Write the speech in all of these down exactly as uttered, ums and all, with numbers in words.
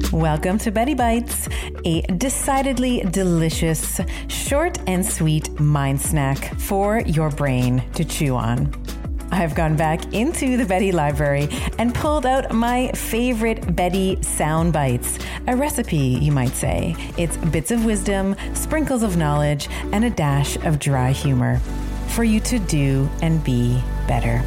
Welcome to Betty Bites, a decidedly delicious, short and sweet mind snack for your brain to chew on. I've gone back into the Betty library and pulled out my favorite Betty sound bites, a recipe, you might say. It's bits of wisdom, sprinkles of knowledge, and a dash of dry humor for you to do and be better.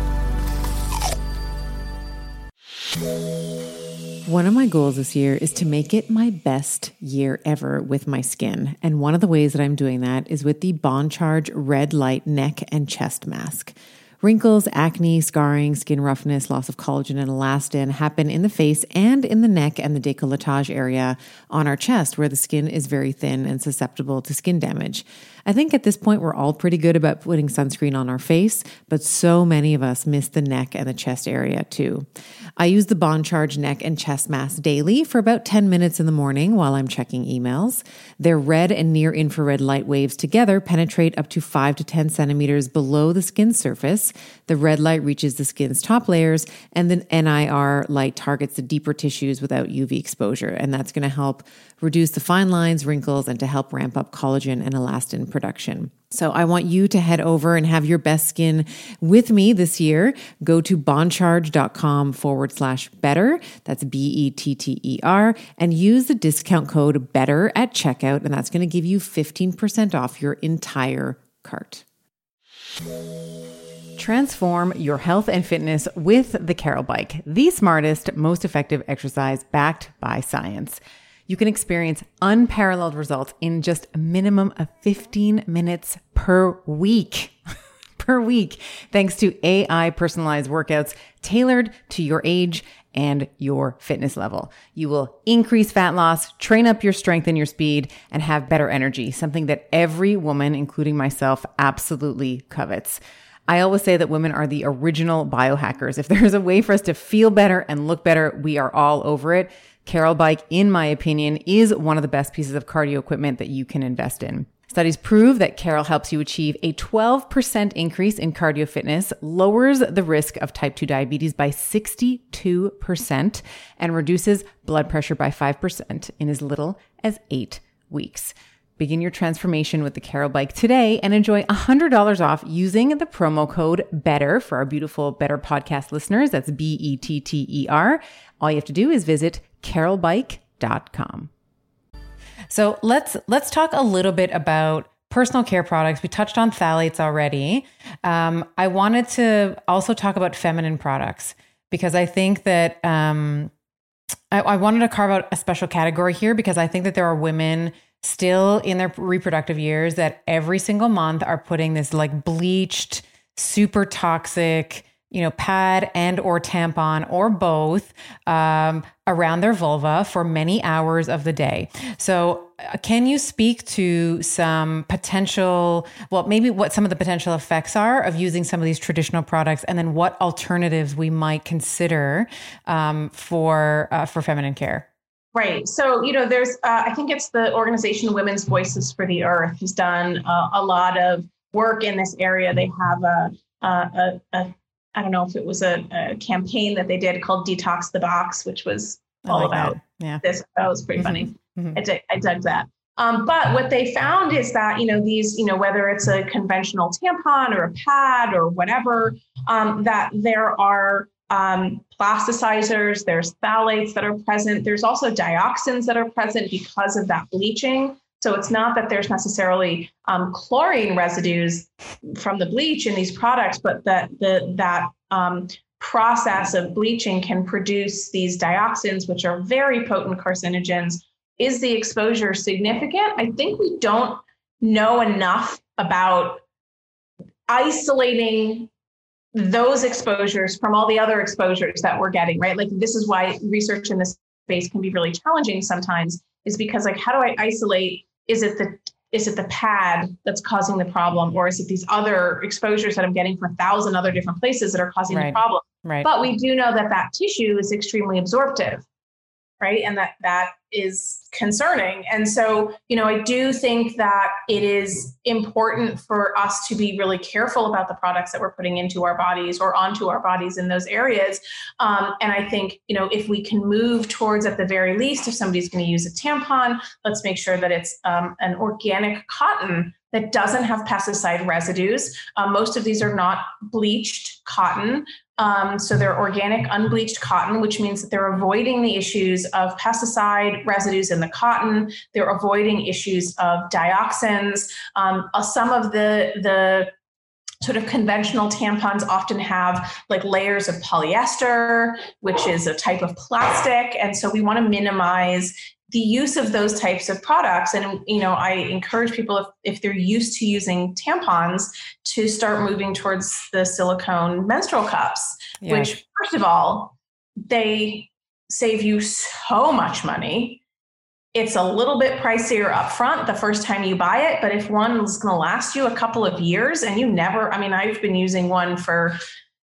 One of my goals this year is to make it my best year ever with my skin. And one of the ways that I'm doing that is with the Bond Charge Red Light Neck and Chest Mask. Wrinkles, acne, scarring, skin roughness, loss of collagen and elastin happen in the face and in the neck and the décolletage area on our chest where the skin is very thin and susceptible to skin damage. I think at this point we're all pretty good about putting sunscreen on our face, but so many of us miss the neck and the chest area too. I use the Bond Charge Neck and Chest Mask daily for about ten minutes in the morning while I'm checking emails. Their red and near infrared light waves together penetrate up to five to ten centimeters below the skin surface. The red light reaches the skin's top layers, and the N I R light targets the deeper tissues without U V exposure. And that's going to help reduce the fine lines, wrinkles, and to help ramp up collagen and elastin production. So I want you to head over and have your best skin with me this year. Go to bondcharge.com forward slash better. That's B E T T E R, and use the discount code BETTER at checkout. And that's going to give you fifteen percent off your entire cart. Transform your health and fitness with the Carol Bike, the smartest, most effective exercise backed by science. You can experience unparalleled results in just a minimum of fifteen minutes per week. per week, thanks to A I personalized workouts tailored to your age and your fitness level. You will increase fat loss, train up your strength and your speed, and have better energy, something that every woman, including myself, absolutely covets. I always say that women are the original biohackers. If there's a way for us to feel better and look better, we are all over it. Carol Bike, in my opinion, is one of the best pieces of cardio equipment that you can invest in. Studies prove that Carol helps you achieve a twelve percent increase in cardio fitness, lowers the risk of type two diabetes by sixty-two percent, and reduces blood pressure by five percent in as little as eight weeks. Begin your transformation with the Carol Bike today and enjoy one hundred dollars off using the promo code BETTER for our beautiful Better Podcast listeners. That's B E T T E R. All you have to do is visit carol bike dot com. So let's let's talk a little bit about personal care products. We touched on phthalates already. Um, I wanted to also talk about feminine products because I think that um, I, I wanted to carve out a special category here because I think that there are women still in their reproductive years that every single month are putting this like bleached, super toxic, you know, pad and or tampon or both um, around their vulva for many hours of the day. So uh, can you speak to some potential, well, maybe what some of the potential effects are of using some of these traditional products and then what alternatives we might consider um, for uh, for feminine care? Right. So, you know, there's, uh, I think it's the organization Women's Voices for the Earth has done uh, a lot of work in this area. They have a, a, a, a I don't know if it was a, a campaign that they did called Detox the Box, which was all like about yeah. this. That was pretty funny. Mm-hmm. I, dug, I dug that. Um, but what they found is that, you know, these, you know, whether it's a conventional tampon or a pad or whatever, um, that there are Um, plasticizers, there's phthalates that are present. There's also dioxins that are present because of that bleaching. So it's not that there's necessarily um, chlorine residues from the bleach in these products, but that the that um, process of bleaching can produce these dioxins, which are very potent carcinogens. Is the exposure significant? I think we don't know enough about isolating those exposures from all the other exposures that we're getting, right? Like this is why research in this space can be really challenging sometimes, is because like, how do I isolate? Is it the is it the pad that's causing the problem, or is it these other exposures that I'm getting from a thousand other different places that are causing right. the problem? Right. But we do know that that tissue is extremely absorptive, right? And that that is concerning. And so, you know, I do think that it is important for us to be really careful about the products that we're putting into our bodies or onto our bodies in those areas. Um, and I think, you know, if we can move towards, at the very least, if somebody's going to use a tampon, let's make sure that it's um, an organic cotton that doesn't have pesticide residues. Uh, most of these are not bleached cotton. Um, so they're organic, unbleached cotton, which means that they're avoiding the issues of pesticide residues in the cotton. They're avoiding issues of dioxins. Um, uh, some of the, the sort of conventional tampons often have like layers of polyester, which is a type of plastic. And so we want to minimize the use of those types of products. And, you know, I encourage people, if, if they're used to using tampons, to start moving towards the silicone menstrual cups, yeah. which, first of all, they save you so much money. It's a little bit pricier up front the first time you buy it, but if one is going to last you a couple of years and you never, I mean, I've been using one for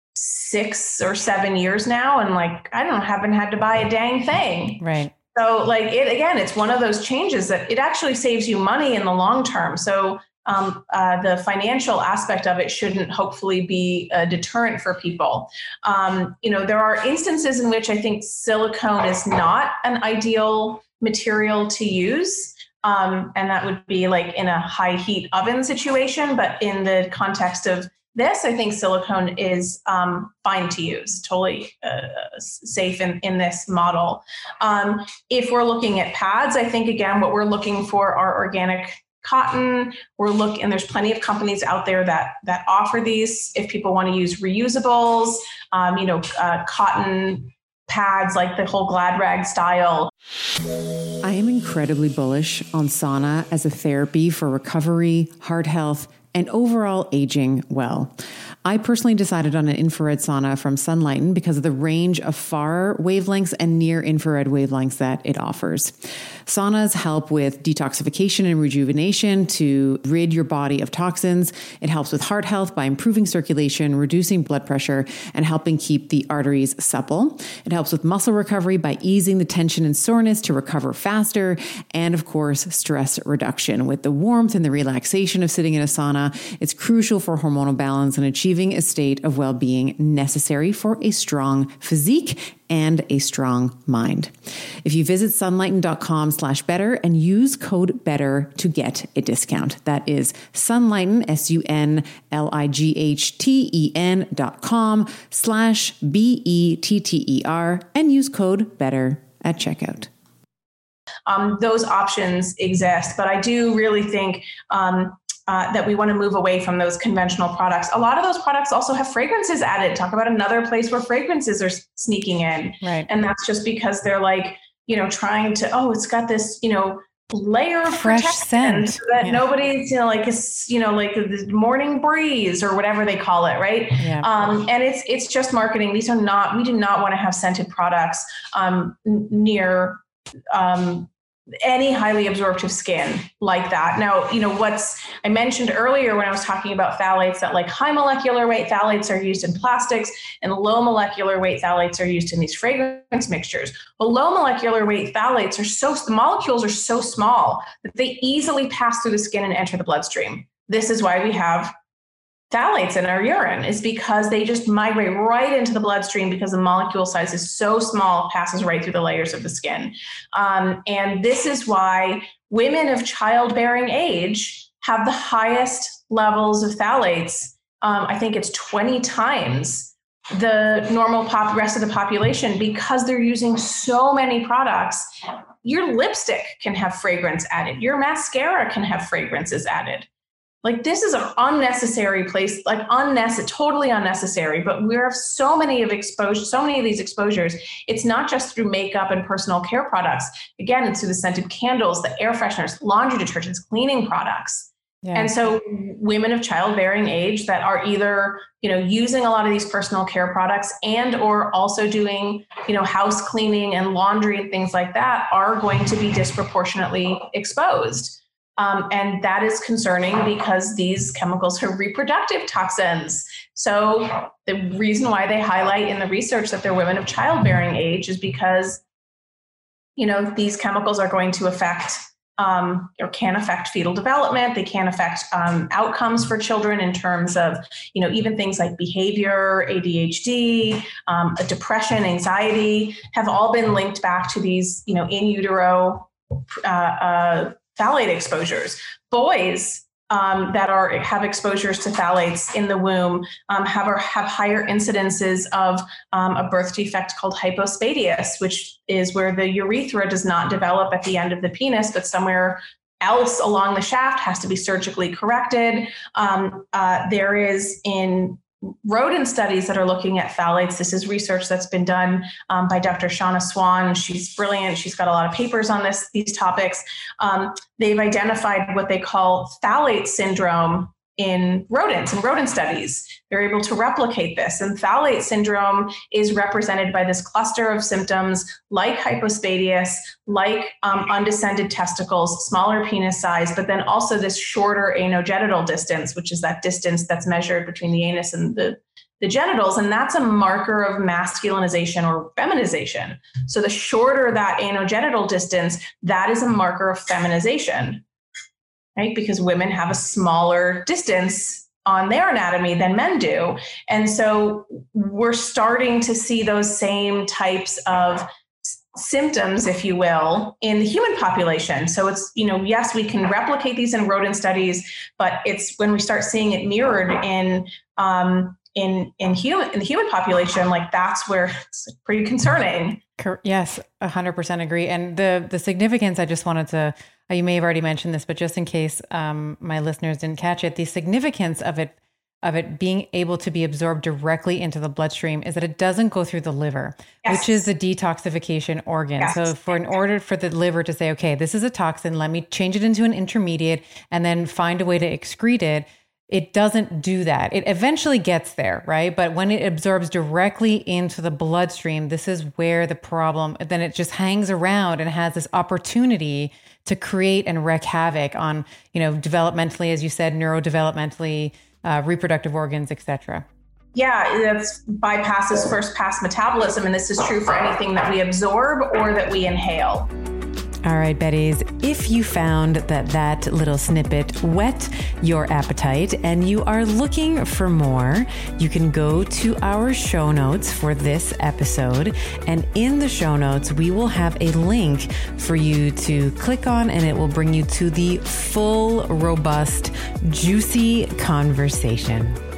six or seven years now, and like, I don't haven't had to buy a dang thing. Right. So like it, again, it's one of those changes that it actually saves you money in the long term. So um, uh, the financial aspect of it shouldn't hopefully be a deterrent for people. Um, you know, there are instances in which I think silicone is not an ideal material to use. Um, and that would be like in a high heat oven situation. But in the context of this, I think silicone is um, fine to use, totally uh, safe in, in this model. Um, if we're looking at pads, I think, again, what we're looking for are organic cotton. We're looking, and there's plenty of companies out there that that offer these. If people want to use reusables, um, you know, uh, cotton pads, like the whole Glad Rag style. I am incredibly bullish on sauna as a therapy for recovery, heart health, and overall aging well. I personally decided on an infrared sauna from Sunlighten because of the range of far wavelengths and near infrared wavelengths that it offers. Saunas help with detoxification and rejuvenation to rid your body of toxins. It helps with heart health by improving circulation, reducing blood pressure, and helping keep the arteries supple. It helps with muscle recovery by easing the tension and soreness to recover faster. And of course, stress reduction. With the warmth and the relaxation of sitting in a sauna, it's crucial for hormonal balance and achieving a state of well-being necessary for a strong physique and a strong mind. If you visit sunlighten.com slash better and use code better to get a discount. That is Sunlighten, S U N L I G H T E N dot com slash B E T T E R and use code better at checkout. Um, those options exist, but I do really think um, Uh, that we want to move away from those conventional products. A lot of those products also have fragrances added. Talk about another place where fragrances are sneaking in. Right. And that's just because they're like, you know, trying to, oh, it's got this, you know, layer of fresh protection scent so that yeah. nobody's, you know, like, it's, you know, like the morning breeze or whatever they call it. Right. Yeah. Um, and it's, it's just marketing. These are not, we do not want to have scented products um, n- near, um, any highly absorptive skin like that. Now, you know, what's, I mentioned earlier when I was talking about phthalates that like high molecular weight phthalates are used in plastics and low molecular weight phthalates are used in these fragrance mixtures. Well, low molecular weight phthalates are so, the molecules are so small that they easily pass through the skin and enter the bloodstream. This is why we have phthalates in our urine, is because they just migrate right into the bloodstream because the molecule size is so small, it passes right through the layers of the skin. Um, and this is why women of childbearing age have the highest levels of phthalates. Um, I think it's twenty times the normal pop, rest of the population, because they're using so many products. Your lipstick can have fragrance added. Your mascara can have fragrances added. Like, this is an unnecessary place, like unnecessary, totally unnecessary, but we have so many of exposure, so many of these exposures. It's not just through makeup and personal care products. Again, it's through the scented candles, the air fresheners, laundry detergents, cleaning products. Yeah. And so women of childbearing age that are either, you know, using a lot of these personal care products and or also doing, you know, house cleaning and laundry and things like that are going to be disproportionately exposed. Um, and that is concerning because these chemicals are reproductive toxins. So the reason why they highlight in the research that they're women of childbearing age is because, you know, these chemicals are going to affect um, or can affect fetal development. They can affect um, outcomes for children in terms of, you know, even things like behavior, A D H D, um, depression, anxiety have all been linked back to these, you know, in utero uh, uh, phthalate exposures. Boys um, that are have exposures to phthalates in the womb um, have or have higher incidences of um, a birth defect called hypospadias, which is where the urethra does not develop at the end of the penis, but somewhere else along the shaft has to be surgically corrected. Um, uh, there is in rodent studies that are looking at phthalates. This is research that's been done um, by Doctor Shauna Swan. She's brilliant. She's got a lot of papers on this, these topics. Um, they've identified what they call phthalate syndrome in rodents and rodent studies. They're able to replicate this. And phthalate syndrome is represented by this cluster of symptoms like hypospadias, like um, undescended testicles, smaller penis size, but then also this shorter anogenital distance, which is that distance that's measured between the anus and the, the genitals. And that's a marker of masculinization or feminization. So the shorter that anogenital distance, that is a marker of feminization. Right? Because women have a smaller distance on their anatomy than men do. And so we're starting to see those same types of symptoms, if you will, in the human population. So it's, you know, yes, we can replicate these in rodent studies, but it's when we start seeing it mirrored in um, in in human in the human population, like that's where it's pretty concerning. Yes, one hundred percent agree. And the the significance, I just wanted to, you may have already mentioned this, but just in case um, my listeners didn't catch it, the significance of it of it being able to be absorbed directly into the bloodstream is that it doesn't go through the liver, yes. which is the detoxification organ. Yes. So for in order for the liver to say, okay, this is a toxin, let me change it into an intermediate and then find a way to excrete it, it doesn't do that. It eventually gets there, right? But when it absorbs directly into the bloodstream, this is where the problem, then it just hangs around and has this opportunity to create and wreak havoc on, you know, developmentally, as you said, neurodevelopmentally, uh, reproductive organs, et cetera. Yeah, that's bypasses first pass metabolism. And this is true for anything that we absorb or that we inhale. All right, Betties, if you found that that little snippet whet your appetite and you are looking for more, you can go to our show notes for this episode. And in the show notes, we will have a link for you to click on, and it will bring you to the full, robust, juicy conversation.